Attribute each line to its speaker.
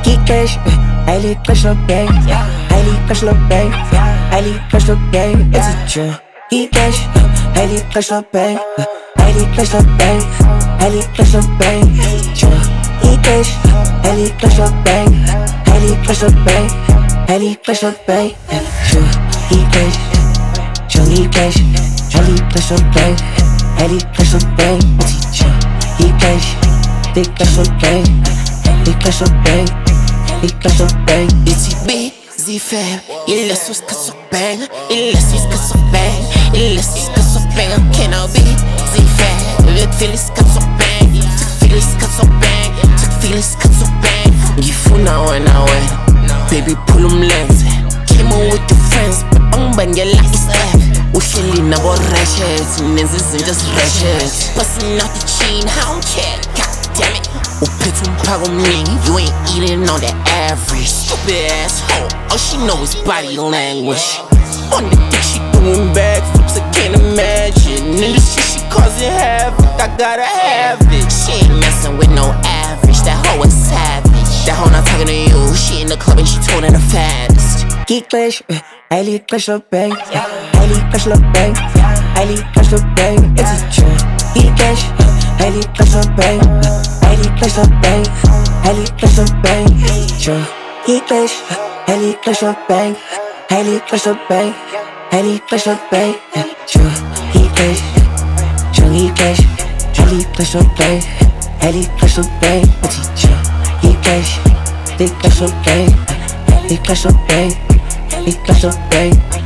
Speaker 1: Geekish, heilig is oké, heilig is oké, heilig is oké, is het je? Geekish, heilig is oké, heilig is oké, heilig is oké, is het je? Geekish, heilig is oké, heilig is oké, heilig is oké, is het je? Geekish, geekish, heilig is oké, heilig is oké, is het je? Geekish, dik is oké, dik is oké. Ik was op bang.
Speaker 2: Is hij busy fam? Je les was kus op bang. Je les was kus op bang. Je les was kus op bang. Can I be busy fam? Weet veel is kus op bang. Tuk veel is kus op bang. Tuk veel is kus op bang. Je voelt nou en nou en baby pull hem lens. Came on with your friends. But bang je like is up. Uhleli nabo ratchets. Nenze zinto ratchets. Busting out the chain. I don't care. God damn it. Uphethe umphako omningi, you ain't eating on the average. Stupid asshole, all she know is body language. On the dick she doing backflips, I can't imagine. In the street she causing havoc, I gotta have it. She ain't messing with no average, that hoe is savage. That hoe not talking to you, she in the club and she toning the fattest.
Speaker 1: Geekish, heilig is oké, heilig is oké, heilig is oké, is het je? Geekish, heilig is oké, heilig is oké, heilig is oké, is het je? Geekish, heilig is oké, heilig is oké, heilig is oké, is het je? Geekish, geekish, heilig is oké, heilig is oké, is het je? Geekish, dik is oké, dik is oké, dik is oké.